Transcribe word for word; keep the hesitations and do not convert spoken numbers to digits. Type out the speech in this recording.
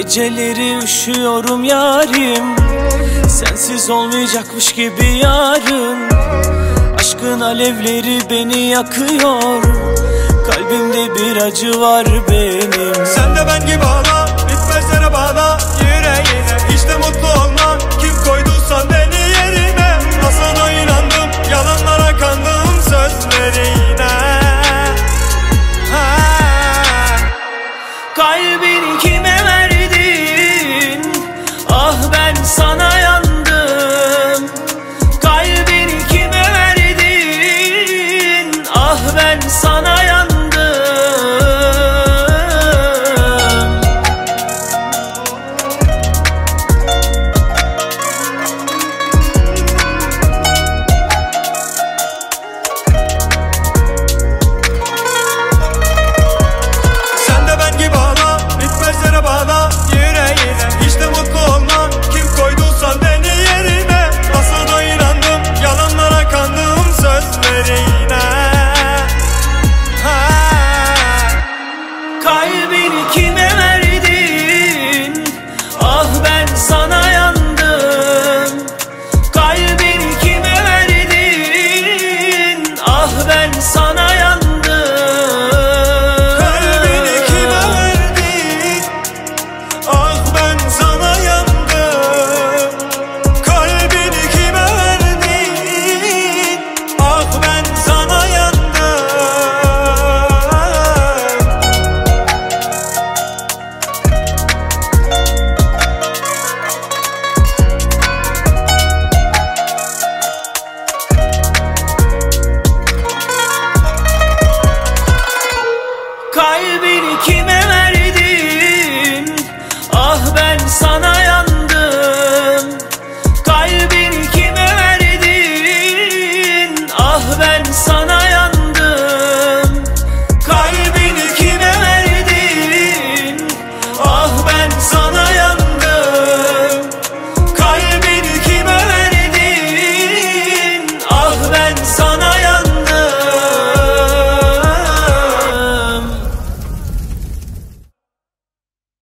Geceleri üşüyorum yarim, sensiz olmayacakmış gibi yarın. Aşkın alevleri beni yakıyor, kalbimde bir acı var benim. Sen de ben gibi ağla, bitmez yere bağla yüreğine. Hiç de mutlu olma, kim koyduysan beni yerine. Nasıl da inandım, yalanlara kandım sözlerine. Ha. Kalbini kime verdin? Ah ben sana yandım. Kalbini kime verdin? Ah ben sana yandım. Sen de ben gibi ağla, bitmez yere bağla yüreğine. Hiç de mutlu olma, kim koyduysan beni yerine. Nasıl da inandım, yalanlara kandım sözlerine. Ha. Kalbini kime verdin? Ah ben sana yandım. Kalbini kime verdin? Ah ben sana yandım. Kalbini kime verdin? Ah ben sana yandım. Kalbini kime verdin? Ah ben sana